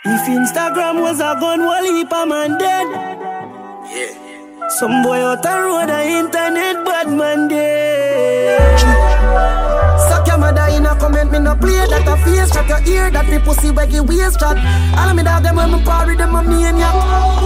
If Instagram was a gun, wall heap a man dead. Yeah. Some boy out the road, the internet, bad man dead. Suck your mother in a comment, me no play that a face shot your ear, that me pussy baggy waist shot. All of me dog them when me parry them a maniac.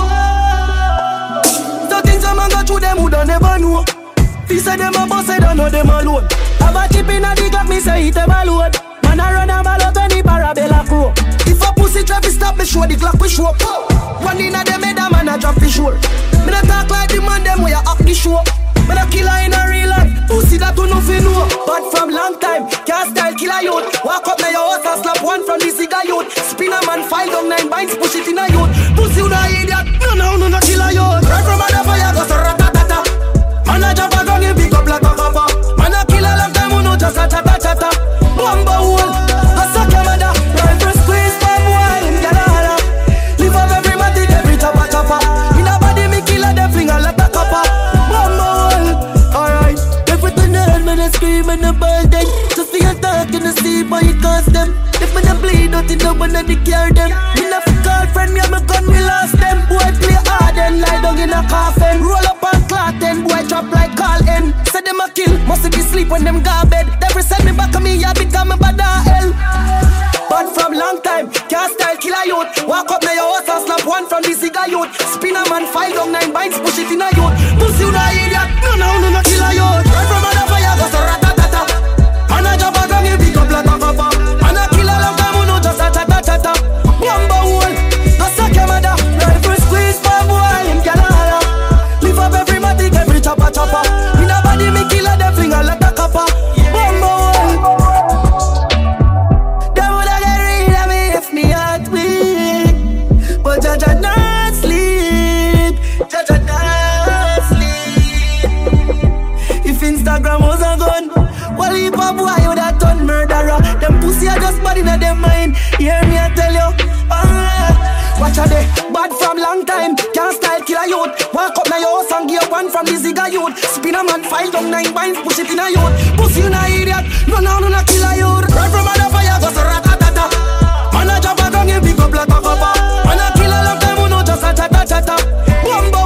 So things a man go through them who don't never know. Fi say them a boss, I don't know them alone. Have a chip in a the Glock, me say it ever load. Man a run a ball out when the parabella crow. If a pussy try to stop me, show the Glock we show up. One in a them head a man a drop fi sure. Me not talk like the man them where you up the show. Me not killer in a real life, pussy that you no fi know. But from long time, can't style killer youth. Walk up na your house and slap one from the cigar youth. Spin a man, file down 9 binds, push it in a youth. Pussy you no idiot, no killer youth. Right from a fire go so ratatata. Man a jump a gun, you pick up like a copper. Man a killer long time, you know just a chata. Bumbo hole, I suck your mother. Rifle squeeze, bomb wall, him gyal a holla. Live up every matic, every chopper. In a body, me killer, them fling a lot of copper. Bumbo hole, alright. Everything I heard, man, I scream and I ball dead. Just feel dark in the sea, but it cost them. If me not bleed out, it no one of the care them. Me not fi call friend, me and my gun, we lost them. Boy play hard and lie down in a coffin. Roll up and clot then, boy drop like call in. Say them a kill, must be sleep when them go bed. Never send me back to me, yeah, become a bad hell. But from long time, can't style killer youth. Walk up na your house and slap one from the cigar youth. Spin a man, file down 9 binds, push it in a youth. Pussy you no idiot, no killer youth. Right from a fire, go so ratatata. Man a jump a gun, you pick up like a copper. Man a killer long time, you know just a chata. Bumbo hole, I suck your mother. Rifle squeeze, bomb wall, him gyal a holla. Live up every matic, every chopper. In a body, me killer, them fling a lot of copper. Bumbo hole. Them woulda get rid of me if me heart weak. But Jaja not sleep. If Instagram was a gun, well, heap of boy would have done murderer. Them pussy are just bad in them mind. Hear me, I tell you. Watch a day, bad from long time. Can't style killer youth. Walk up na your house and give one from the zigga youth. Spin a man, file down 9 binds, push it in a youth. Pussy you no idiot, no killer youth. Right from a fire, go so ratatata. Man a jump a gun, you pick up like a copper. Man a killer long time, you know just a chata. Bumbo